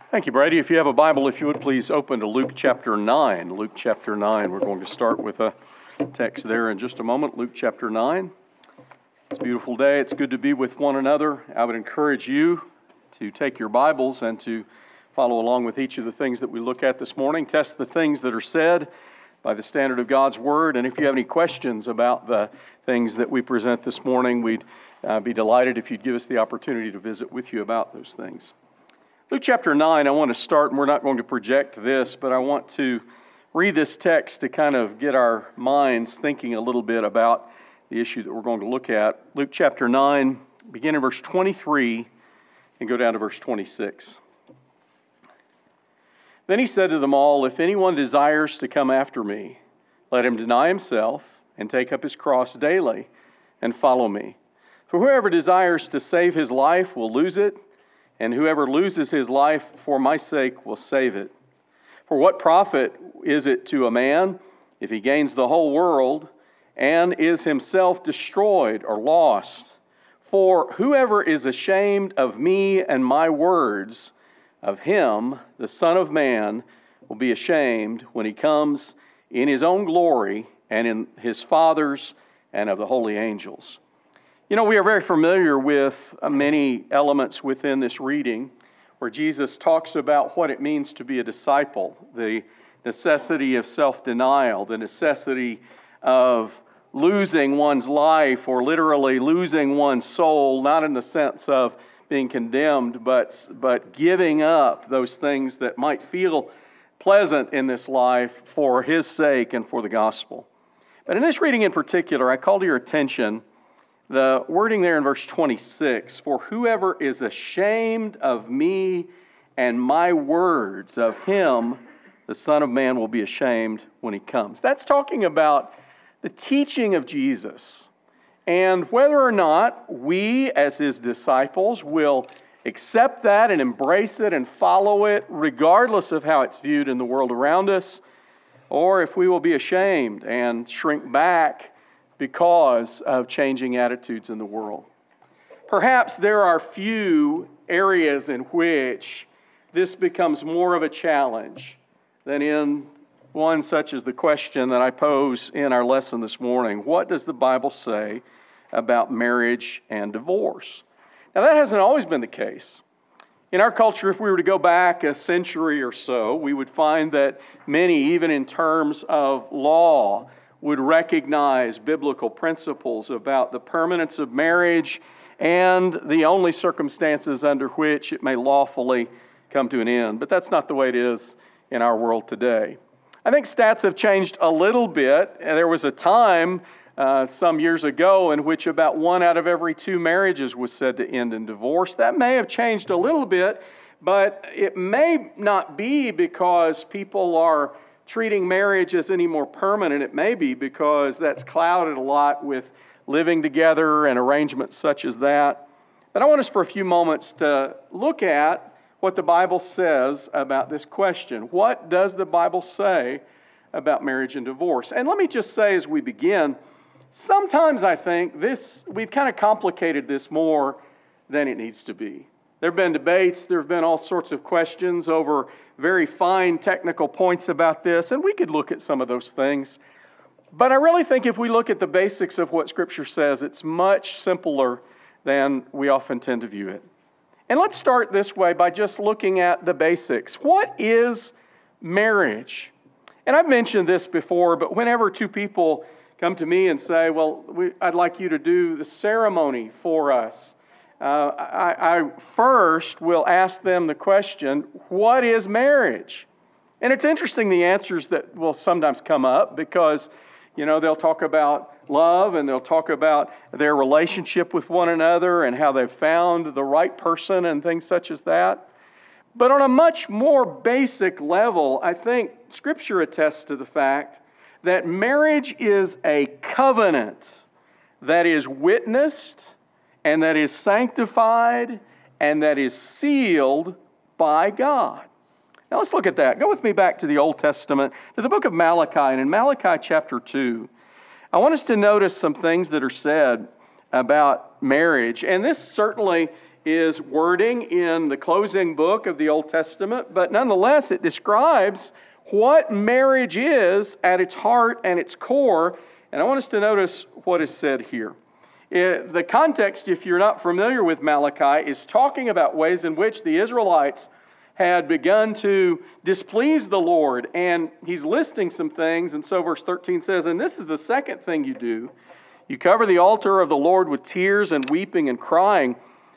Thank you, Brady. If you have a Bible, if you would please open to Luke chapter 9. Luke chapter 9. We're going to start with a text there in just a moment. Luke chapter 9. It's a beautiful day. It's good to be with one another. I would encourage you to take your Bibles and to follow along with each of the things that we look at this morning. Test the things that are said by the standard of God's Word. And if you have any questions about the things that we present this morning, we'd be delighted if you'd give us the opportunity to visit with you about those things. Luke chapter 9, I want to start, and we're not going to project this, but I want to read this text to kind of get our minds thinking a little bit about the issue that we're going to look at. Luke chapter 9, begin in verse 23 and go down to verse 26. Then he said to them all, "If anyone desires to come after me, let him deny himself and take up his cross daily and follow me. For whoever desires to save his life will lose it, and whoever loses his life for my sake will save it. For what profit is it to a man if he gains the whole world and is himself destroyed or lost? For whoever is ashamed of me and my words, of him the Son of Man will be ashamed when he comes in his own glory and in his Father's and of the holy angels." You know, we are very familiar with many elements within this reading where Jesus talks about what it means to be a disciple, the necessity of self-denial, the necessity of losing one's life or literally losing one's soul, not in the sense of being condemned, but giving up those things that might feel pleasant in this life for His sake and for the gospel. But in this reading in particular, I call to your attention the wording there in verse 26, "For whoever is ashamed of me and my words, of him the Son of Man will be ashamed when he comes." That's talking about the teaching of Jesus and whether or not we as His disciples will accept that and embrace it and follow it regardless of how it's viewed in the world around us, or if we will be ashamed and shrink back because of changing attitudes in the world. Perhaps there are few areas in which this becomes more of a challenge than in one such as the question that I pose in our lesson this morning. What does the Bible say about marriage and divorce? Now, that hasn't always been the case. In our culture, if we were to go back a century or so, we would find that many, even in terms of law, would recognize biblical principles about the permanence of marriage and the only circumstances under which it may lawfully come to an end. But that's not the way it is in our world today. I think stats have changed a little bit. There was a time some years ago in which about 1 out of every 2 marriages was said to end in divorce. That may have changed a little bit, but it may not be because people are treating marriage as any more permanent. It may be because that's clouded a lot with living together and arrangements such as that. But I want us for a few moments to look at what the Bible says about this question. What does the Bible say about marriage and divorce? And let me just say as we begin, sometimes I think we've kind of complicated this more than it needs to be. There have been debates, there have been all sorts of questions over very fine technical points about this, and we could look at some of those things. But I really think if we look at the basics of what Scripture says, it's much simpler than we often tend to view it. And let's start this way by just looking at the basics. What is marriage? And I've mentioned this before, but whenever 2 people come to me and say, "Well, I'd like you to do the ceremony for us," I first will ask them the question, what is marriage? And it's interesting the answers that will sometimes come up because, they'll talk about love and they'll talk about their relationship with one another and how they've found the right person and things such as that. But on a much more basic level, I think Scripture attests to the fact that marriage is a covenant that is witnessed and that is sanctified, and that is sealed by God. Now let's look at that. Go with me back to the Old Testament, to the book of Malachi, and in Malachi chapter 2, I want us to notice some things that are said about marriage, and this certainly is wording in the closing book of the Old Testament, but nonetheless it describes what marriage is at its heart and its core. And I want us to notice what is said here. The context, if you're not familiar with Malachi, is talking about ways in which the Israelites had begun to displease the Lord. And he's listing some things. And so verse 13 says, "And this is the second thing you do. You cover the altar of the Lord with tears and weeping and crying.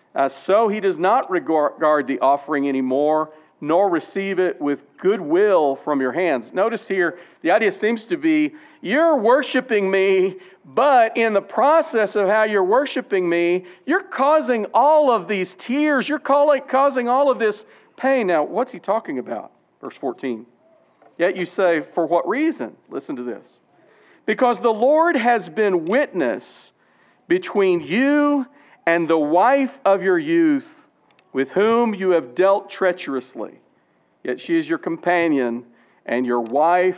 So he does not regard the offering anymore, nor receive it with goodwill from your hands." Notice here, the idea seems to be, you're worshiping me, but in the process of how you're worshiping me, you're causing all of these tears. You're causing all of this pain. Now, what's he talking about? Verse 14. Yet you say, for what reason? Listen to this. Because the Lord has been witness between you and the wife of your youth, with whom you have dealt treacherously. Yet she is your companion and your wife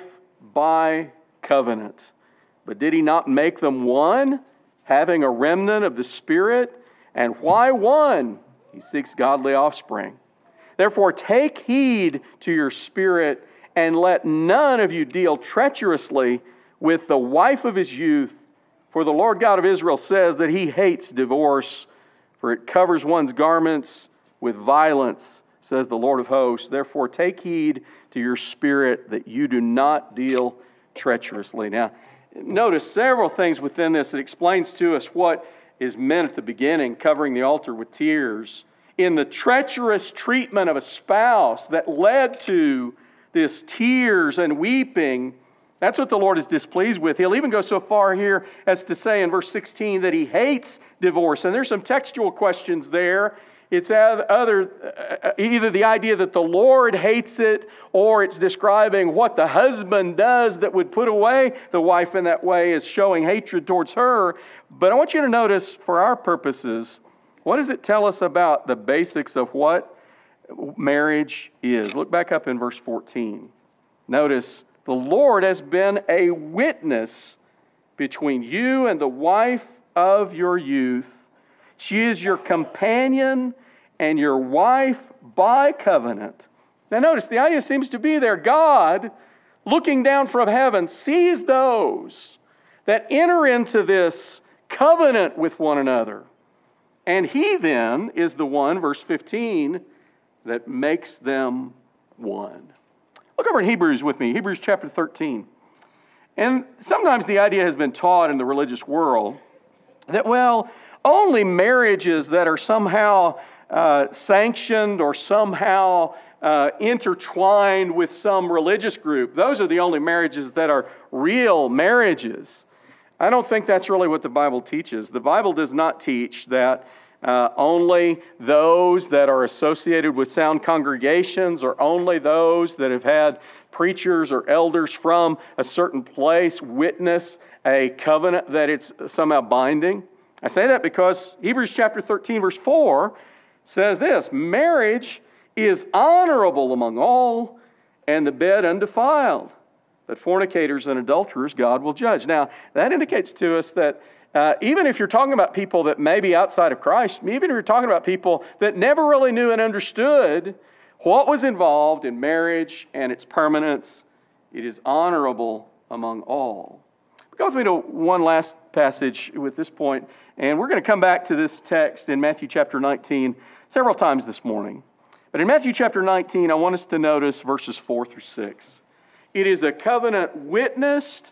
by covenant. But did he not make them one, having a remnant of the Spirit? And why one? He seeks godly offspring. Therefore take heed to your spirit, and let none of you deal treacherously with the wife of his youth. For the Lord God of Israel says that he hates divorce, for it covers one's garments with violence, says the Lord of hosts. Therefore take heed to your spirit, that you do not deal treacherously. Now, notice several things within this. It explains to us what is meant at the beginning, covering the altar with tears, in the treacherous treatment of a spouse that led to this tears and weeping. That's what the Lord is displeased with. He'll even go so far here as to say in verse 16 that he hates divorce. And there's some textual questions there. It's either the idea that the Lord hates it, or it's describing what the husband does that would put away the wife in that way, is showing hatred towards her. But I want you to notice, for our purposes, what does it tell us about the basics of what marriage is? Look back up in verse 14. Notice, the Lord has been a witness between you and the wife of your youth. She is your companion and your wife by covenant. Now notice, the idea seems to be there. God, looking down from heaven, sees those that enter into this covenant with one another. And he then is the one, verse 15, that makes them one. Look over in Hebrews with me, Hebrews chapter 13. And sometimes the idea has been taught in the religious world that, well, only marriages that are somehow sanctioned or somehow intertwined with some religious group, those are the only marriages that are real marriages. I don't think that's really what the Bible teaches. The Bible does not teach that only those that are associated with sound congregations, or only those that have had preachers or elders from a certain place witness a covenant that it's somehow binding. I say that because Hebrews chapter 13 verse 4 says this: marriage is honorable among all, and the bed undefiled. But fornicators and adulterers God will judge. Now, that indicates to us that even if you're talking about people that may be outside of Christ, even if you're talking about people that never really knew and understood what was involved in marriage and its permanence, it is honorable among all. Go with me to one last passage with this point, and we're going to come back to this text in Matthew chapter 19 several times this morning. But in Matthew chapter 19, I want us to notice verses 4 through 6. It is a covenant witnessed,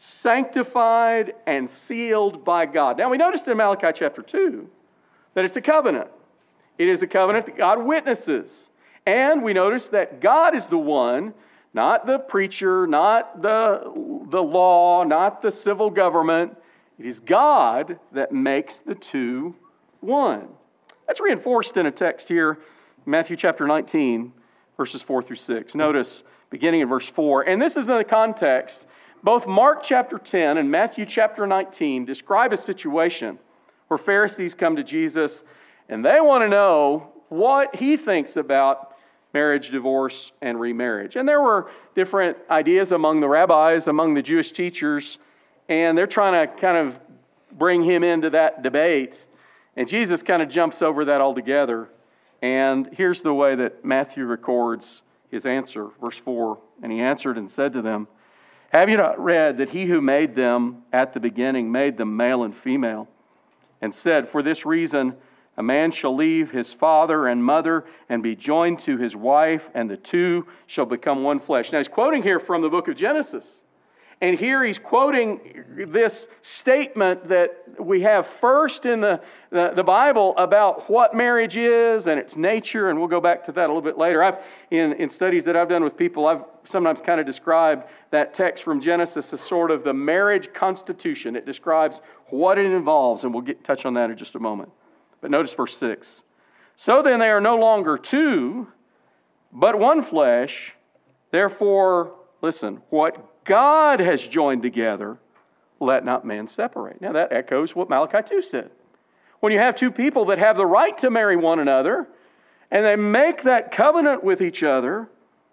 sanctified, and sealed by God. Now, we noticed in Malachi chapter 2 that it's a covenant. It is a covenant that God witnesses. And we notice that God is the one, not the preacher, not the law, not the civil government. It is God that makes the two one. That's reinforced in a text here, Matthew chapter 19, verses 4 through 6. Notice, beginning in verse 4, and this is in the context, both Mark chapter 10 and Matthew chapter 19 describe a situation where Pharisees come to Jesus and they want to know what he thinks about marriage, divorce, and remarriage. And there were different ideas among the rabbis, among the Jewish teachers, and they're trying to kind of bring him into that debate. And Jesus kind of jumps over that altogether. And here's the way that Matthew records his answer. Verse 4, and he answered and said to them, have you not read that he who made them at the beginning made them male and female? And said, for this reason, a man shall leave his father and mother and be joined to his wife, and the two shall become one flesh. Now he's quoting here from the book of Genesis. And here he's quoting this statement that we have first in the Bible about what marriage is and its nature, and we'll go back to that a little bit later. In studies that I've done with people, I've sometimes kind of described that text from Genesis as sort of the marriage constitution. It describes what it involves, and we'll touch on that in just a moment. But notice verse 6. So then they are no longer two, but one flesh. Therefore, listen, what God has joined together, let not man separate. Now that echoes what Malachi 2 said. When you have two people that have the right to marry one another, and they make that covenant with each other,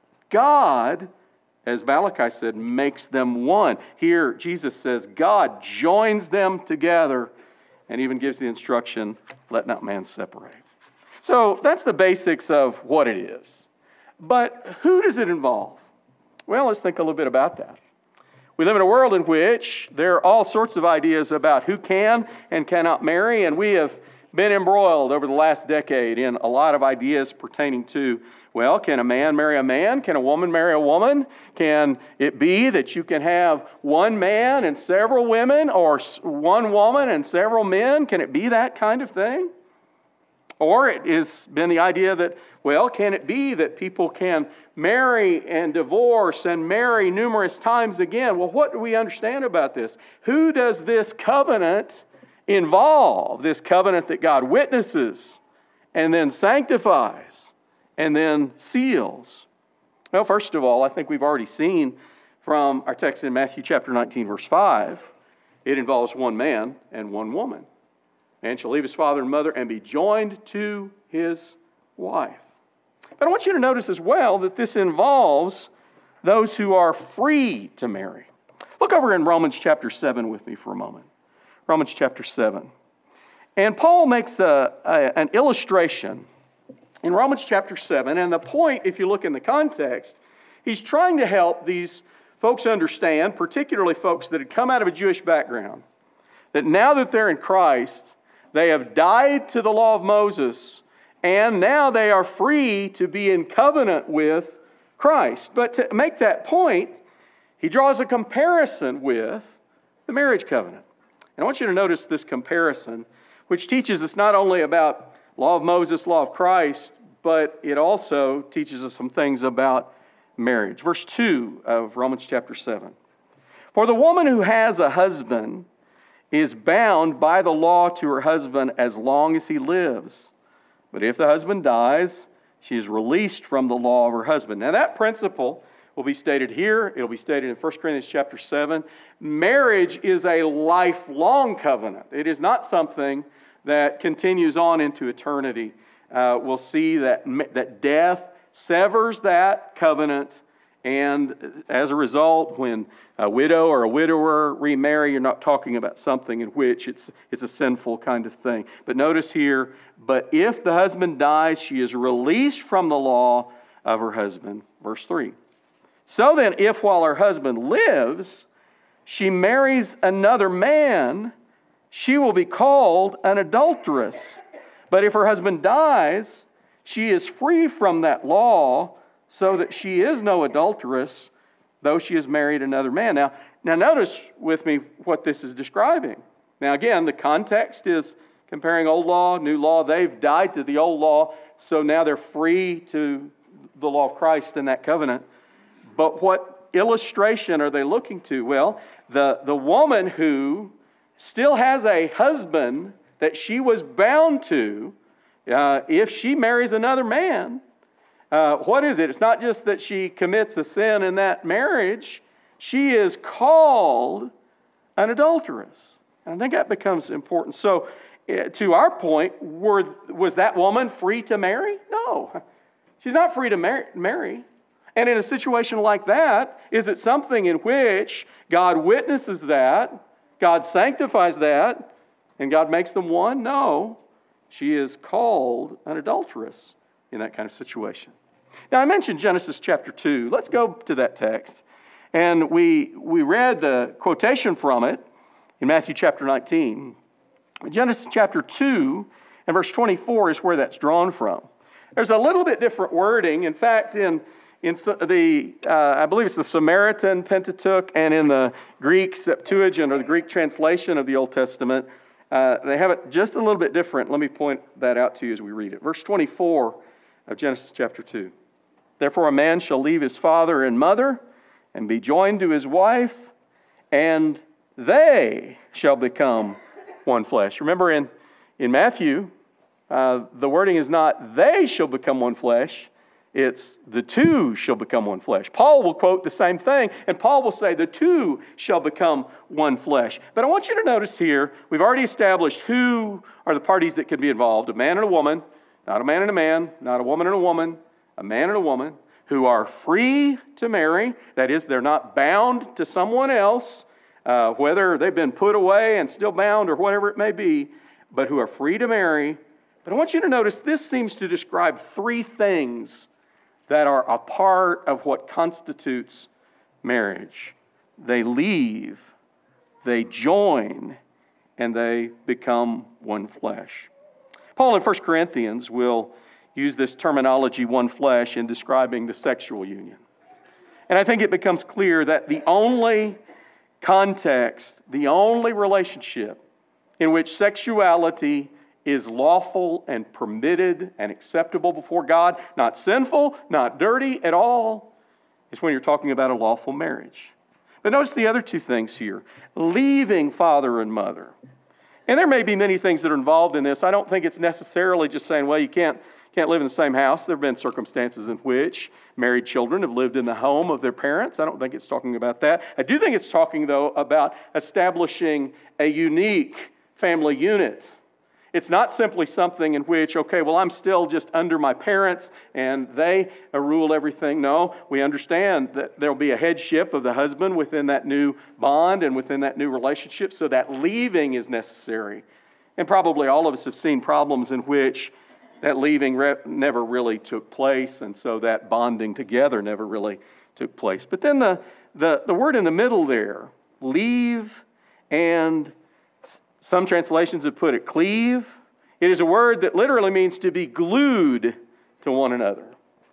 God, as Malachi said, makes them one. Here, Jesus says, God joins them together, and even gives the instruction, let not man separate. So that's the basics of what it is. But who does it involve? Well, let's think a little bit about that. We live in a world in which there are all sorts of ideas about who can and cannot marry, and we have been embroiled over the last decade in a lot of ideas pertaining to, well, can a man marry a man? Can a woman marry a woman? Can it be that you can have one man and several women, or one woman and several men? Can it be that kind of thing? Or it has been the idea that, well, can it be that people can marry and divorce and marry numerous times again? Well, what do we understand about this? Who does this covenant involve? This covenant that God witnesses and then sanctifies and then seals? Well, first of all, I think we've already seen from our text in Matthew chapter 19, verse 5, it involves one man and one woman. Man shall leave his father and mother and be joined to his wife. But I want you to notice as well that this involves those who are free to marry. Look over in Romans chapter 7 with me for a moment. Romans chapter 7. And Paul makes an illustration in Romans chapter 7. And the point, if you look in the context, he's trying to help these folks understand, particularly folks that had come out of a Jewish background, that now that they're in Christ, they have died to the law of Moses, and now they are free to be in covenant with Christ. But to make that point, he draws a comparison with the marriage covenant. And I want you to notice this comparison, which teaches us not only about law of Moses, law of Christ, but it also teaches us some things about marriage. Verse 2 of Romans chapter 7. For the woman who has a husband is bound by the law to her husband as long as he lives. But if the husband dies, she is released from the law of her husband. Now that principle will be stated here. It'll be stated in 1 Corinthians chapter 7. Marriage is a lifelong covenant. It is not something that continues on into eternity. We'll see that death severs that covenant. And as a result, when a widow or a widower remarry, you're not talking about something in which it's a sinful kind of thing. But notice here, but if the husband dies, she is released from the law of her husband. Verse 3. So then, if while her husband lives, she marries another man, she will be called an adulteress. But if her husband dies, she is free from that law, so that she is no adulteress, though she has married another man. Now notice with me what this is describing. Now again, the context is comparing old law, new law. They've died to the old law, so now they're free to the law of Christ and that covenant. But what illustration are they looking to? Well, the woman who still has a husband that she was bound to, if she marries another man, what is it? It's not just that she commits a sin in that marriage. She is called an adulteress. And I think that becomes important. So, to our point, was that woman free to marry? No. She's not free to marry. And in a situation like that, is it something in which God witnesses that, God sanctifies that, and God makes them one? No. she is called an adulteress in that kind of situation. Now, I mentioned Genesis chapter 2. Let's go to that text. And we read the quotation from it in Matthew chapter 19. Genesis chapter 2 and verse 24 is where that's drawn from. There's a little bit different wording. In fact, in the I believe it's the Samaritan Pentateuch and in the Greek Septuagint, or the Greek translation of the Old Testament, they have it just a little bit different. Let me point that out to you as we read it. Verse 24 of Genesis chapter 2. Therefore a man shall leave his father and mother and be joined to his wife, and they shall become one flesh. Remember in Matthew, the wording is not they shall become one flesh, it's the two shall become one flesh. Paul will quote the same thing, and Paul will say the two shall become one flesh. But I want you to notice here, we've already established who are the parties that can be involved. A man and a woman, not a man and a man, not a woman and a woman, a man and a woman, who are free to marry. That is, they're not bound to someone else, whether they've been put away and still bound or whatever it may be, but who are free to marry. But I want you to notice this seems to describe three things that are a part of what constitutes marriage. They leave, they join, and they become one flesh. Paul in 1 Corinthians will use this terminology, one flesh, in describing the sexual union. And I think it becomes clear that the only context, the only relationship in which sexuality is lawful and permitted and acceptable before God, not sinful, not dirty at all, is when you're talking about a lawful marriage. But notice the other two things here. Leaving father and mother. And there may be many things that are involved in this. I don't think it's necessarily just saying, well, you can't live in the same house. There have been circumstances in which married children have lived in the home of their parents. I don't think it's talking about that. I do think it's talking, though, about establishing a unique family unit. It's not simply something in which, okay, well, I'm still just under my parents and they rule everything. No, we understand that there'll be a headship of the husband within that new bond and within that new relationship, so that leaving is necessary. And probably all of us have seen problems in which that leaving never really took place, and so that bonding together never really took place. But then the word in the middle there, leave, and some translations have put it cleave. It is a word that literally means to be glued to one another.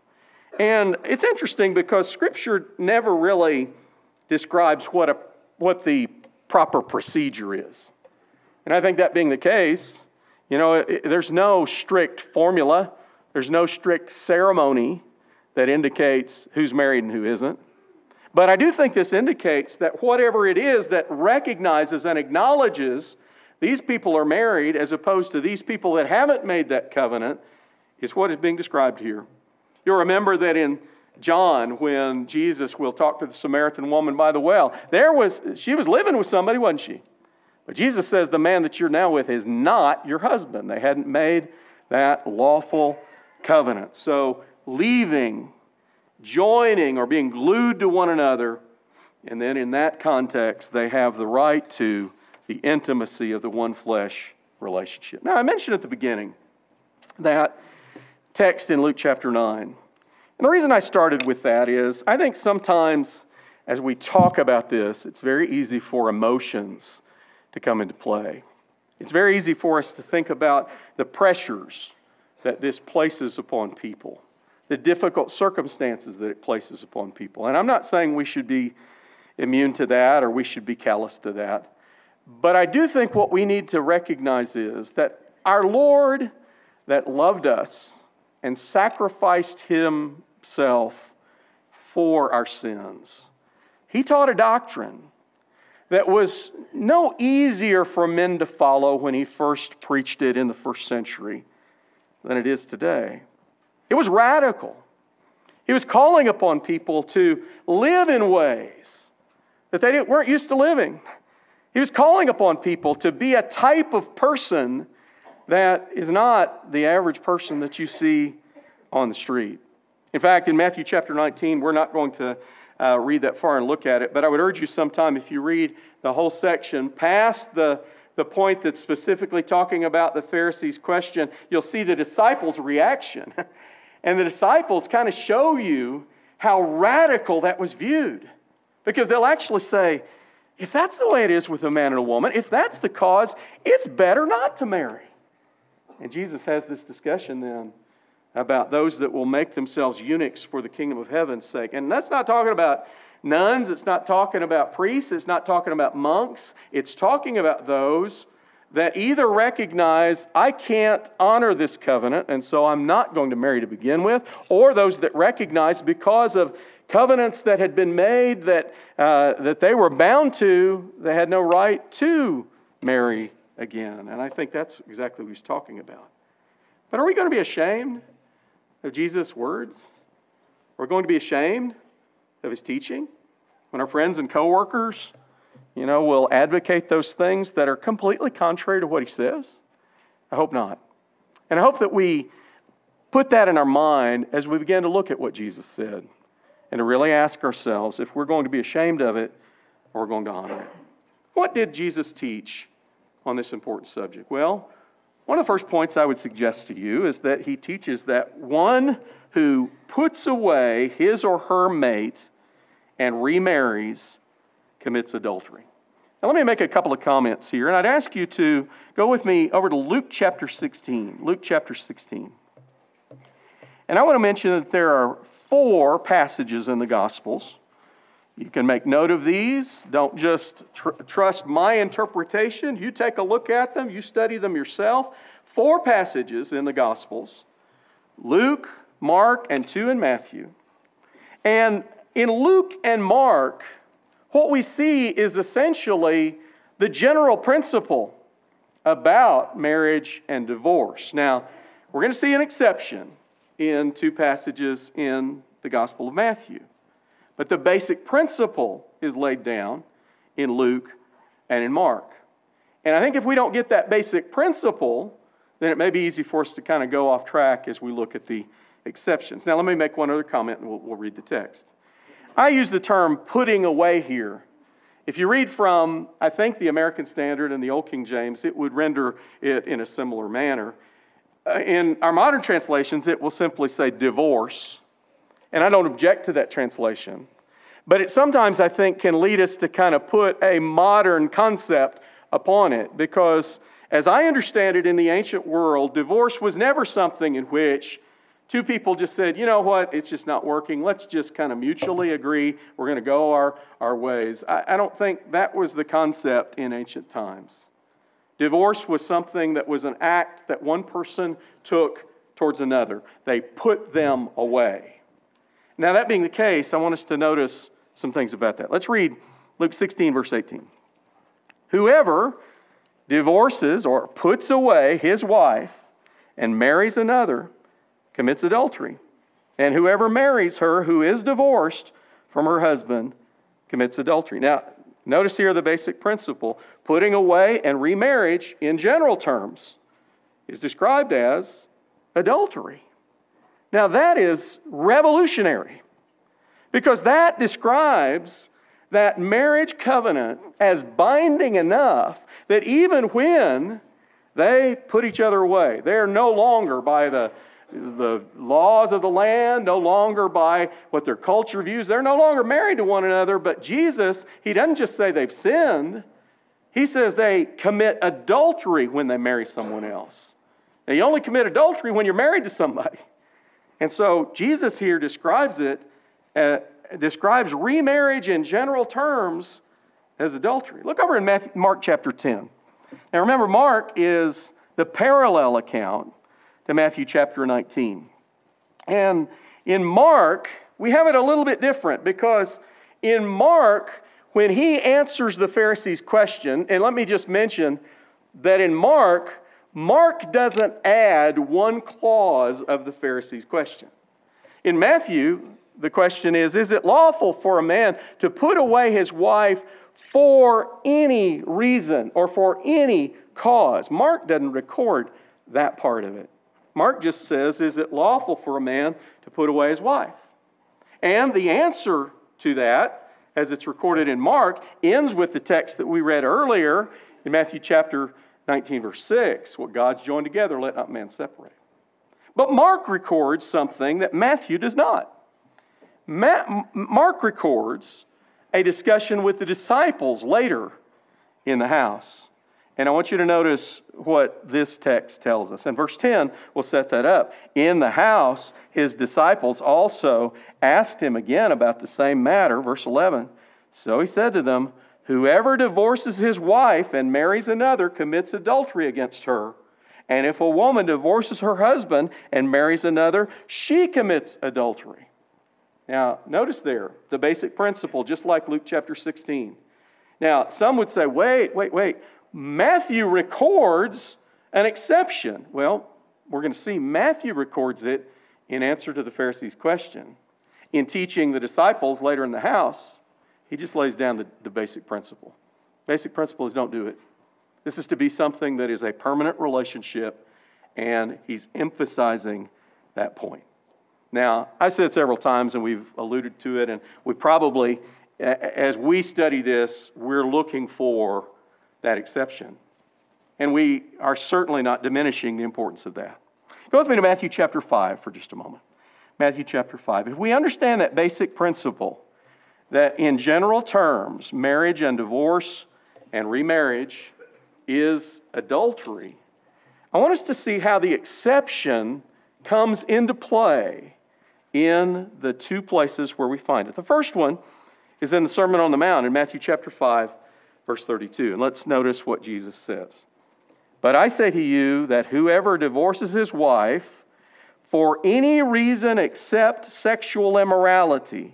And it's interesting because Scripture never really describes what the proper procedure is. And I think that being the case, there's no strict formula. There's no strict ceremony that indicates who's married and who isn't. But I do think this indicates that whatever it is that recognizes and acknowledges these people are married as opposed to these people that haven't made that covenant is what is being described here. You'll remember that in John, when Jesus will talk to the Samaritan woman by the well, she was living with somebody, wasn't she? But Jesus says the man that you're now with is not your husband. They hadn't made that lawful covenant. So leaving, joining, or being glued to one another, and then in that context, they have the right to the intimacy of the one flesh relationship. Now, I mentioned at the beginning that text in Luke chapter 9. And the reason I started with that is I think sometimes as we talk about this, it's very easy for emotions to come into play. It's very easy for us to think about the pressures that this places upon people, the difficult circumstances that it places upon people. And I'm not saying we should be immune to that or we should be callous to that. But I do think what we need to recognize is that our Lord that loved us and sacrificed Himself for our sins, He taught a doctrine that was no easier for men to follow when He first preached it in the first century than it is today. It was radical. He was calling upon people to live in ways that they weren't used to living. He was calling upon people to be a type of person that is not the average person that you see on the street. In fact, in Matthew chapter 19, we're not going to read that far and look at it, but I would urge you sometime if you read the whole section, past the the point that's specifically talking about the Pharisees' question, you'll see the disciples' reaction. And the disciples kind of show you how radical that was viewed. Because they'll actually say, if that's the way it is with a man and a woman, if that's the cause, it's better not to marry. And Jesus has this discussion then about those that will make themselves eunuchs for the kingdom of heaven's sake. And that's not talking about nuns, it's not talking about priests, it's not talking about monks. It's talking about those that either recognize, I can't honor this covenant, and so I'm not going to marry to begin with, or those that recognize because of covenants that had been made that they were bound to, they had no right to marry again. And I think that's exactly what he's talking about. But are we going to be ashamed of Jesus' words? We're going to be ashamed of his teaching when our friends and coworkers, will advocate those things that are completely contrary to what he says? I hope not. And I hope that we put that in our mind as we begin to look at what Jesus said and to really ask ourselves if we're going to be ashamed of it or we're going to honor it. What did Jesus teach on this important subject? Well, one of the first points I would suggest to you is that he teaches that one who puts away his or her mate and remarries commits adultery. Now let me make a couple of comments here, and I'd ask you to go with me over to Luke chapter 16. Luke chapter 16. And I want to mention that there are 4 passages in the Gospels. You can make note of these. Don't just trust my interpretation. You take a look at them. You study them yourself. 4 passages in the Gospels. Luke, Mark, and 2 in Matthew. And in Luke and Mark, what we see is essentially the general principle about marriage and divorce. Now, we're going to see an exception in 2 passages in the Gospel of Matthew. But the basic principle is laid down in Luke and in Mark. And I think if we don't get that basic principle, then it may be easy for us to kind of go off track as we look at the exceptions. Now, let me make one other comment and we'll read the text. I use the term putting away here. If you read from, I think, the American Standard and the Old King James, it would render it in a similar manner. In our modern translations, it will simply say divorce. And I don't object to that translation. But it sometimes, I think, can lead us to kind of put a modern concept upon it. Because as I understand it in the ancient world, divorce was never something in which 2 people just said, you know what, it's just not working. Let's just kind of mutually agree. We're going to go our ways. I don't think that was the concept in ancient times. Divorce was something that was an act that one person took towards another. They put them away. Now, that being the case, I want us to notice some things about that. Let's read Luke 16, verse 18. Whoever divorces or puts away his wife and marries another commits adultery. And whoever marries her who is divorced from her husband commits adultery. Now, notice here the basic principle. Putting away and remarriage, in general terms, is described as adultery. Now, that is revolutionary because that describes that marriage covenant as binding enough that even when they put each other away, they are no longer by the laws of the land, no longer by what their culture views. They're no longer married to one another, but Jesus, he doesn't just say they've sinned. He says they commit adultery when they marry someone else. Now, you only commit adultery when you're married to somebody. And so Jesus here describes remarriage in general terms as adultery. Look over in Mark chapter 10. Now remember, Mark is the parallel account to Matthew chapter 19. And in Mark, we have it a little bit different because in Mark, when he answers the Pharisees' question, and let me just mention that in Mark doesn't add one clause of the Pharisees' question. In Matthew, the question is it lawful for a man to put away his wife for any reason or for any cause? Mark doesn't record that part of it. Mark just says, is it lawful for a man to put away his wife? And the answer to that, as it's recorded in Mark, ends with the text that we read earlier In Matthew chapter 19, verse 6, what God's joined together, let not man separate. But Mark records something that Matthew does not. Mark records a discussion with the disciples later in the house. And I want you to notice what this text tells us. And verse 10 will set that up. In the house, his disciples also asked him again about the same matter. Verse 11, so he said to them, whoever divorces his wife and marries another commits adultery against her. And if a woman divorces her husband and marries another, she commits adultery. Now, notice there the basic principle, just like Luke chapter 16. Now, some would say, wait. Matthew records an exception. Well, we're going to see Matthew records it in answer to the Pharisees' question. In teaching the disciples later in the house, he just lays down the basic principle. Basic principle is don't do it. This is to be something that is a permanent relationship, and he's emphasizing that point. Now, I've said several times, and we've alluded to it, and we probably, as we study this, we're looking for that exception. And we are certainly not diminishing the importance of that. Go with me to Matthew chapter 5 for just a moment. Matthew chapter 5. If we understand that basic principle, that in general terms, marriage and divorce and remarriage is adultery, I want us to see how the exception comes into play in the two places where we find it. The first one is in the Sermon on the Mount in Matthew chapter 5, verse 32. And let's notice what Jesus says. But I say to you that whoever divorces his wife for any reason except sexual immorality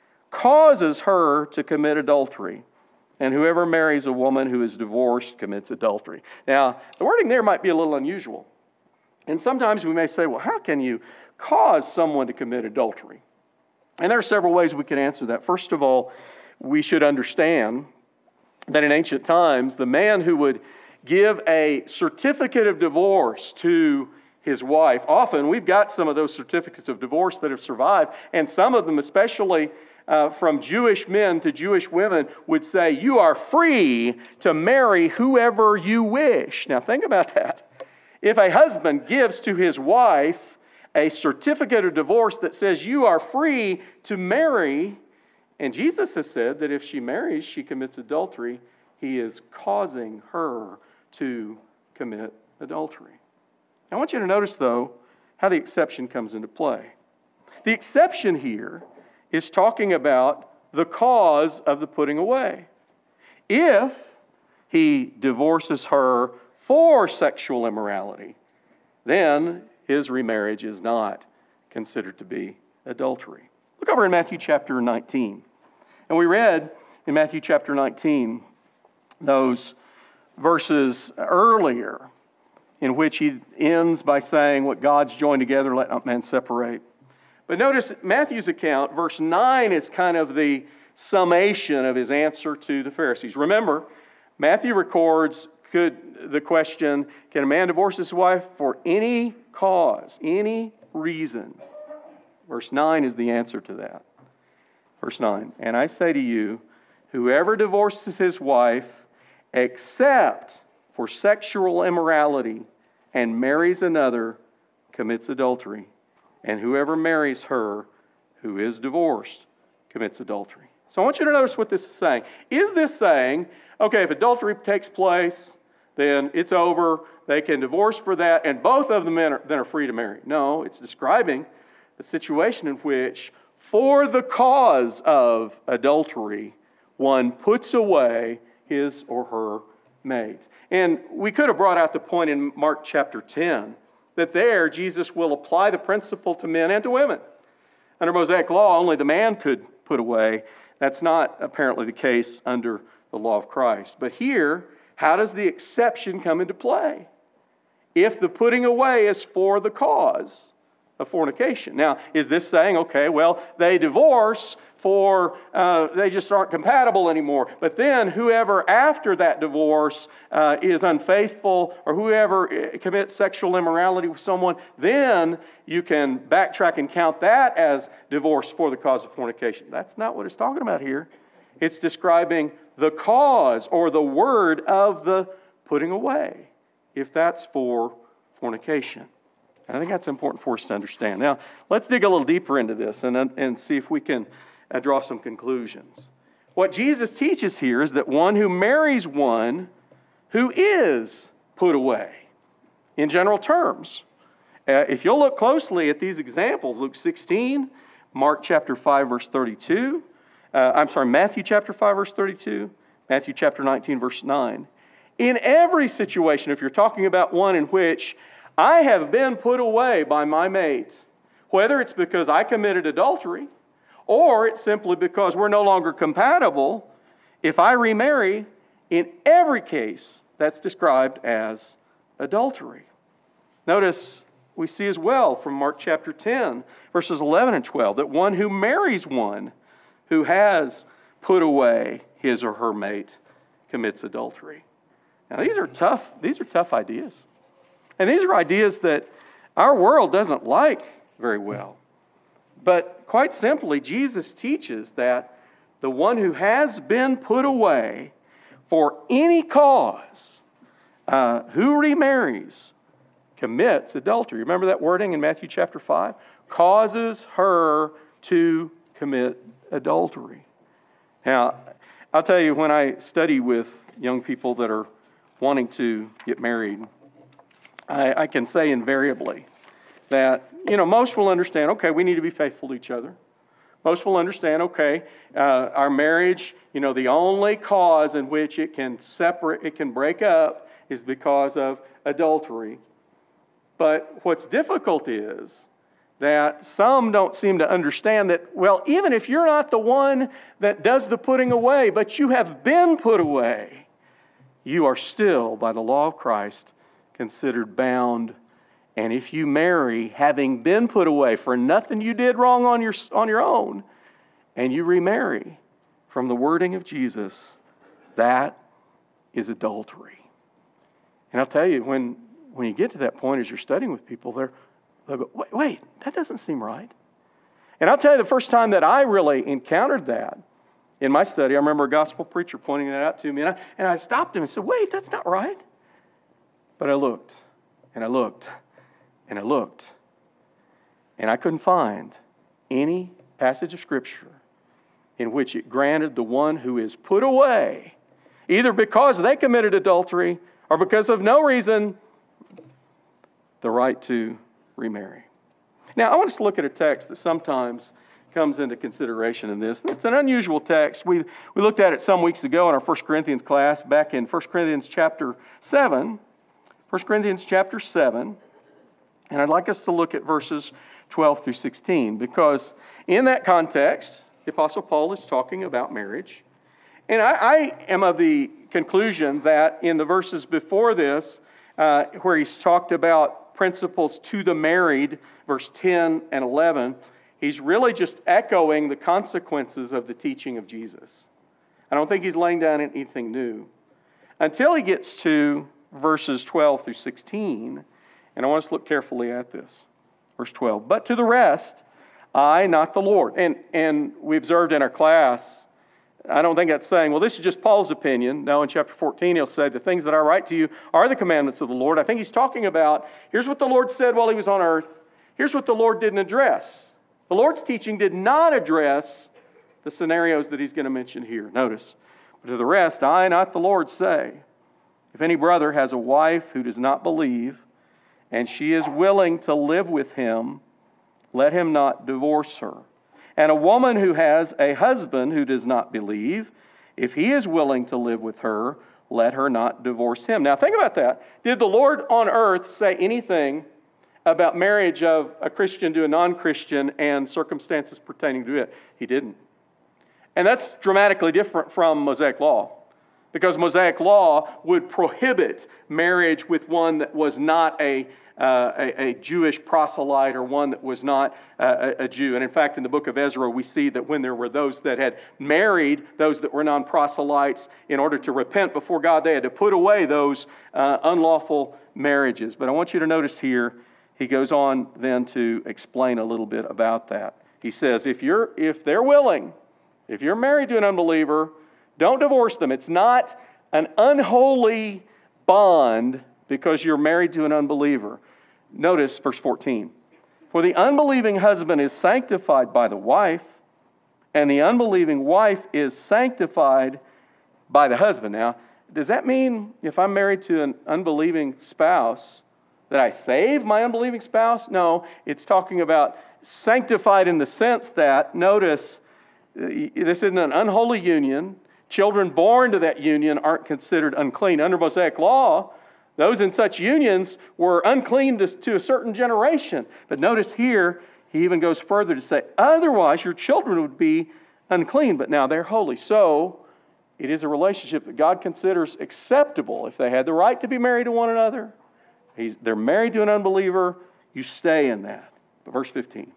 causes her to commit adultery. And whoever marries a woman who is divorced commits adultery. Now, the wording there might be a little unusual. And sometimes we may say, well, how can you cause someone to commit adultery? And there are several ways we can answer that. First of all, we should understand that in ancient times, the man who would give a certificate of divorce to his wife, often we've got some of those certificates of divorce that have survived, and some of them, especially from Jewish men to Jewish women, would say, you are free to marry whoever you wish. Now think about that. If a husband gives to his wife a certificate of divorce that says you are free to marry, and Jesus has said that if she marries, she commits adultery, he is causing her to commit adultery. I want you to notice, though, how the exception comes into play. The exception here is talking about the cause of the putting away. If he divorces her for sexual immorality, then his remarriage is not considered to be adultery. Look over in Matthew chapter 19. And we read in Matthew chapter 19 those verses earlier in which he ends by saying, what God's joined together, let not man separate. But notice Matthew's account, verse 9 is kind of the summation of his answer to the Pharisees. Remember, Matthew records the question, can a man divorce his wife for any cause, any reason? Verse 9 is the answer to that. Verse 9, and I say to you, whoever divorces his wife except for sexual immorality and marries another commits adultery. And whoever marries her who is divorced commits adultery. So I want you to notice what this is saying. Is this saying, okay, if adultery takes place, then it's over, they can divorce for that, and both of them then are free to marry? No, it's describing the situation in which, for the cause of adultery, one puts away his or her mate. And we could have brought out the point in Mark chapter 10 that there Jesus will apply the principle to men and to women. Under Mosaic law, only the man could put away. That's not apparently the case under the law of Christ. But here, how does the exception come into play? If the putting away is for the cause of fornication. Now, is this saying, okay, well, they divorce for, they just aren't compatible anymore. But then whoever after that divorce is unfaithful, or whoever commits sexual immorality with someone, then you can backtrack and count that as divorce for the cause of fornication. That's not what it's talking about here. It's describing the cause or the word of the putting away, if that's for fornication. And I think that's important for us to understand. Now, let's dig a little deeper into this and see if we can draw some conclusions. What Jesus teaches here is that one who marries one who is put away, in general terms. If you'll look closely at these examples, Luke 16, Mark chapter 5, verse 32, Matthew chapter 5, verse 32, Matthew chapter 19, verse 9. In every situation, if you're talking about one in which I have been put away by my mate, whether it's because I committed adultery or it's simply because we're no longer compatible, if I remarry, in every case, that's described as adultery. Notice we see as well from Mark chapter 10, verses 11 and 12, that one who marries one who has put away his or her mate commits adultery. Now these are tough ideas. And these are ideas that our world doesn't like very well. But quite simply, Jesus teaches that the one who has been put away for any cause, who remarries, commits adultery. Remember that wording in Matthew chapter 5? Causes her to commit adultery. Now, I'll tell you, when I study with young people that are wanting to get married, I can say invariably that, most will understand, okay, we need to be faithful to each other. Most will understand, okay, our marriage, the only cause in which it can break up is because of adultery. But what's difficult is that some don't seem to understand that, well, even if you're not the one that does the putting away, but you have been put away, you are still, by the law of Christ, considered bound. And if you marry, having been put away for nothing you did wrong on your own, and you remarry from the wording of Jesus, that is adultery. And I'll tell you, when you get to that point as you're studying with people, they'll go, wait, that doesn't seem right. And I'll tell you, the first time that I really encountered that in my study, I remember a gospel preacher pointing that out to me, and I stopped him and said, wait, that's not right. But I looked, and I looked, and I looked, and I couldn't find any passage of Scripture in which it granted the one who is put away, either because they committed adultery or because of no reason, the right to remarry. Now, I want us to look at a text that sometimes comes into consideration in this. It's an unusual text. We looked at it some weeks ago in our 1 Corinthians class, back in 1 Corinthians chapter 7. 1 Corinthians chapter 7. And I'd like us to look at verses 12 through 16, because in that context, the Apostle Paul is talking about marriage. And I am of the conclusion that in the verses before this, where he's talked about principles to the married, verse 10 and 11, he's really just echoing the consequences of the teaching of Jesus. I don't think he's laying down anything new. Until he gets to verses 12 through 16, and I want us to look carefully at this. Verse 12, but to the rest, I, not the Lord. And we observed in our class, I don't think that's saying, well, this is just Paul's opinion. No, in chapter 14, he'll say, the things that I write to you are the commandments of the Lord. I think he's talking about, here's what the Lord said while he was on earth. Here's what the Lord didn't address. The Lord's teaching did not address the scenarios that he's going to mention here. Notice, but to the rest, I, not the Lord, say, if any brother has a wife who does not believe, and she is willing to live with him, let him not divorce her. And a woman who has a husband who does not believe, if he is willing to live with her, let her not divorce him. Now think about that. Did the Lord on earth say anything about marriage of a Christian to a non-Christian and circumstances pertaining to it? He didn't. And that's dramatically different from Mosaic law, because Mosaic law would prohibit marriage with one that was not a Jewish proselyte or one that was not a Jew. And in fact, in the book of Ezra, we see that when there were those that had married those that were non-proselytes, in order to repent before God, they had to put away those unlawful marriages. But I want you to notice here, he goes on then to explain a little bit about that. He says, if they're willing, if you're married to an unbeliever, Don't divorce them. It's not an unholy bond because you're married to an unbeliever. Notice verse 14. For the unbelieving husband is sanctified by the wife, and the unbelieving wife is sanctified by the husband. Now, does that mean if I'm married to an unbelieving spouse that I save my unbelieving spouse? No, it's talking about sanctified in the sense that, notice, this isn't an unholy union. Children born to that union aren't considered unclean. Under Mosaic law, those in such unions were unclean to a certain generation. But notice here, he even goes further to say, otherwise your children would be unclean, but now they're holy. So, it is a relationship that God considers acceptable. If they had the right to be married to one another, they're married to an unbeliever, you stay in that. But verse 15.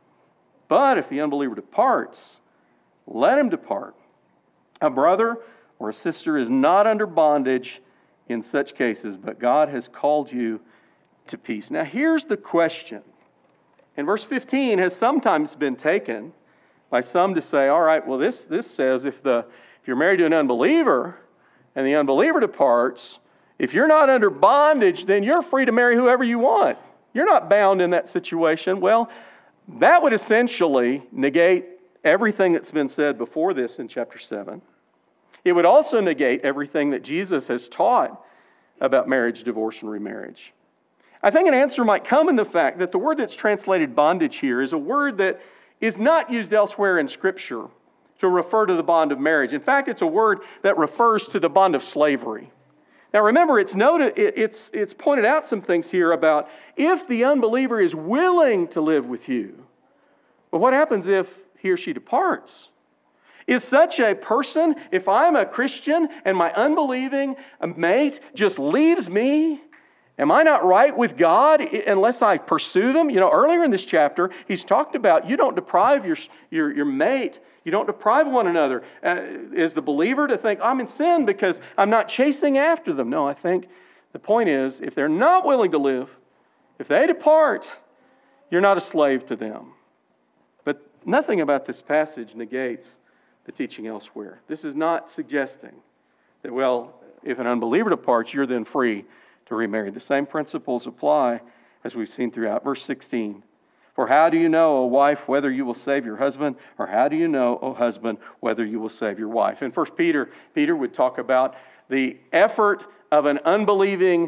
But if the unbeliever departs, let him depart. A brother or a sister is not under bondage in such cases, but God has called you to peace. Now here's the question. And verse 15 has sometimes been taken by some to say, all right, well this says if you're married to an unbeliever and the unbeliever departs, if you're not under bondage, then you're free to marry whoever you want. You're not bound in that situation. Well, that would essentially negate everything that's been said before this in chapter 7. It would also negate everything that Jesus has taught about marriage, divorce, and remarriage. I think an answer might come in the fact that the word that's translated bondage here is a word that is not used elsewhere in Scripture to refer to the bond of marriage. In fact, it's a word that refers to the bond of slavery. Now remember, it's pointed out some things here about if the unbeliever is willing to live with you. But what happens if he or she departs? Is such a person, if I'm a Christian and my unbelieving mate just leaves me, am I not right with God unless I pursue them? You know, earlier in this chapter, he's talked about you don't deprive your mate. You don't deprive one another. Is the believer to think, I'm in sin because I'm not chasing after them? No, I think the point is, if they're not willing to live, if they depart, you're not a slave to them. But nothing about this passage negates the teaching elsewhere. This is not suggesting that, well, if an unbeliever departs, you're then free to remarry. The same principles apply as we've seen throughout. Verse 16. For how do you know, O wife, whether you will save your husband? Or how do you know, O husband, whether you will save your wife? In 1 Peter would talk about the effort of an unbelieving,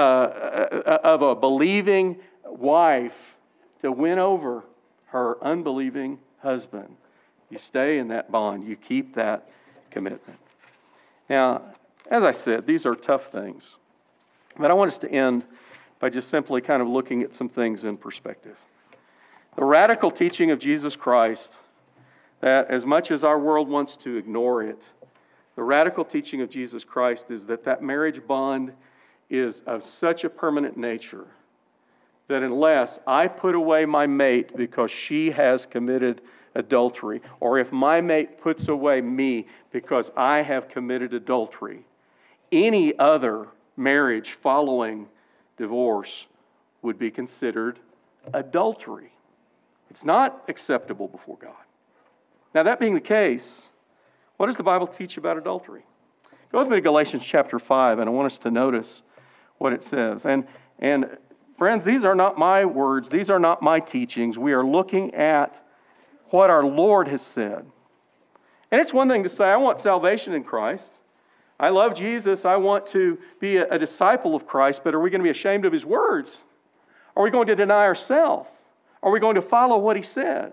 of a believing wife to win over her unbelieving husband. You stay in that bond. You keep that commitment. Now, as I said, these are tough things. But I want us to end by just simply kind of looking at some things in perspective. The radical teaching of Jesus Christ, that as much as our world wants to ignore it, the radical teaching of Jesus Christ is that marriage bond is of such a permanent nature that unless I put away my mate because she has committed adultery, or if my mate puts away me because I have committed adultery, any other marriage following divorce would be considered adultery. It's not acceptable before God. Now, that being the case, what does the Bible teach about adultery? Go with me to Galatians chapter 5, and I want us to notice what it says. And friends, these are not my words. These are not my teachings. We are looking at what our Lord has said. And it's one thing to say, I want salvation in Christ. I love Jesus. I want to be a disciple of Christ. But are we going to be ashamed of His words? Are we going to deny ourselves? Are we going to follow what He said?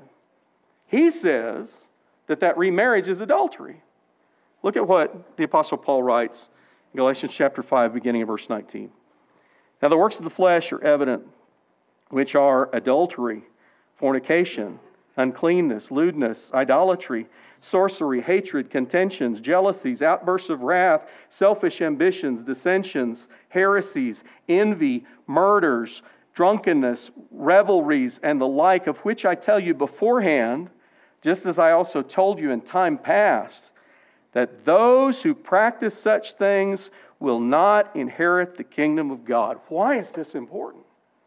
He says that remarriage is adultery. Look at what the Apostle Paul writes in Galatians chapter 5, beginning of verse 19. Now the works of the flesh are evident, which are adultery, fornication, uncleanness, lewdness, idolatry, sorcery, hatred, contentions, jealousies, outbursts of wrath, selfish ambitions, dissensions, heresies, envy, murders, drunkenness, revelries, and the like, of which I tell you beforehand, just as I also told you in time past, that those who practice such things will not inherit the kingdom of God. Why is this important?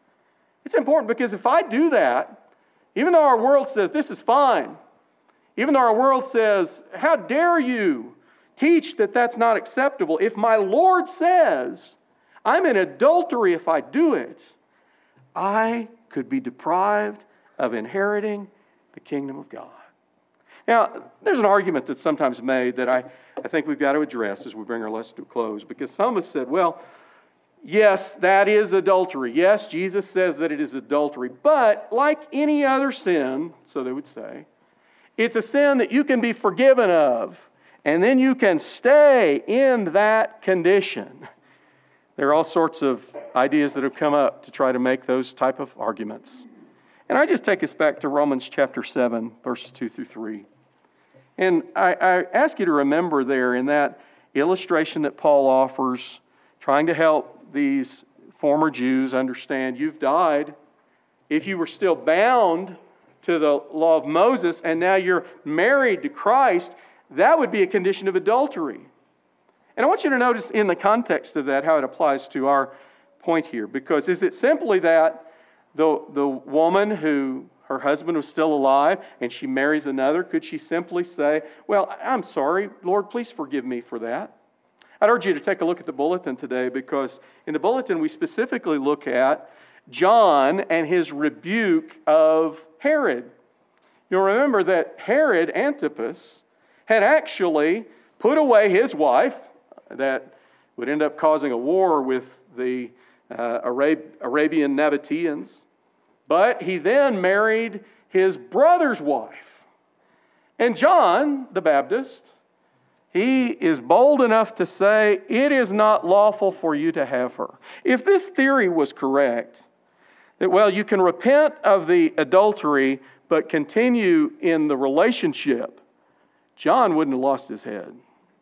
It's important because if I do that, even though our world says this is fine, even though our world says, how dare you teach that that's not acceptable. If my Lord says I'm in adultery if I do it, I could be deprived of inheriting the kingdom of God. Now, there's an argument that's sometimes made that I think we've got to address as we bring our lesson to a close, because some have said, well, yes, that is adultery. Yes, Jesus says that it is adultery. But like any other sin, so they would say, it's a sin that you can be forgiven of, and then you can stay in that condition. There are all sorts of ideas that have come up to try to make those type of arguments. And I just take us back to Romans chapter 7, verses 2 through 3. And I ask you to remember there in that illustration that Paul offers, trying to help these former Jews understand you've died. If you were still bound to the law of Moses and now you're married to Christ, that would be a condition of adultery. And I want you to notice in the context of that how it applies to our point here. Because is it simply that the woman who her husband was still alive and she marries another, could she simply say, well, I'm sorry, Lord, please forgive me for that? I'd urge you to take a look at the bulletin today, because in the bulletin we specifically look at John and his rebuke of Herod. You'll remember that Herod Antipas had actually put away his wife that would end up causing a war with the Arabian Nabateans. But he then married his brother's wife. And John the Baptist, he is bold enough to say, it is not lawful for you to have her. If this theory was correct, that, well, you can repent of the adultery, but continue in the relationship, John wouldn't have lost his head.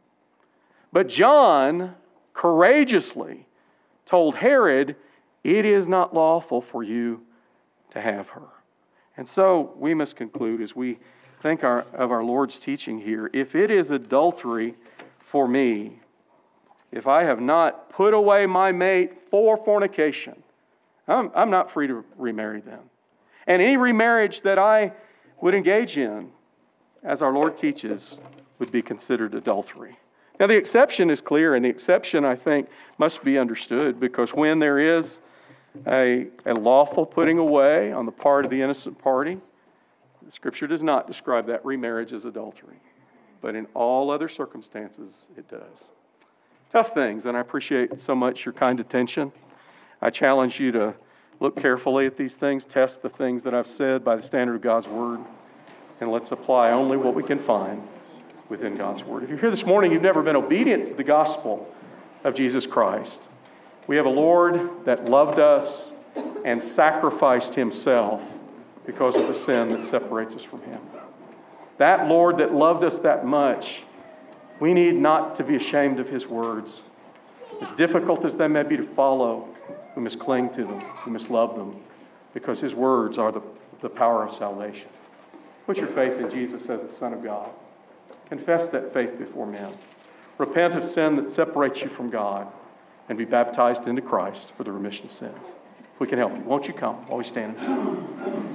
But John courageously told Herod, it is not lawful for you to have her. And so we must conclude as we think of our Lord's teaching here, if it is adultery for me, if I have not put away my mate for fornication, I'm not free to remarry them. And any remarriage that I would engage in, as our Lord teaches, would be considered adultery. Now the exception is clear, and the exception, I think, must be understood, because when there is a lawful putting away on the part of the innocent party, the Scripture does not describe that remarriage as adultery. But in all other circumstances, it does. Tough things, and I appreciate so much your kind attention. I challenge you to look carefully at these things, test the things that I've said by the standard of God's Word, and let's apply only what we can find within God's Word. If you're here this morning, you've never been obedient to the gospel of Jesus Christ. We have a Lord that loved us and sacrificed Himself because of the sin that separates us from Him. That Lord that loved us that much, we need not to be ashamed of His words. As difficult as they may be to follow, we must cling to them. We must love them, because His words are the power of salvation. Put your faith in Jesus as the Son of God. Confess that faith before men. Repent of sin that separates you from God, and be baptized into Christ for the remission of sins. If we can help you, won't you come while we stand and sing?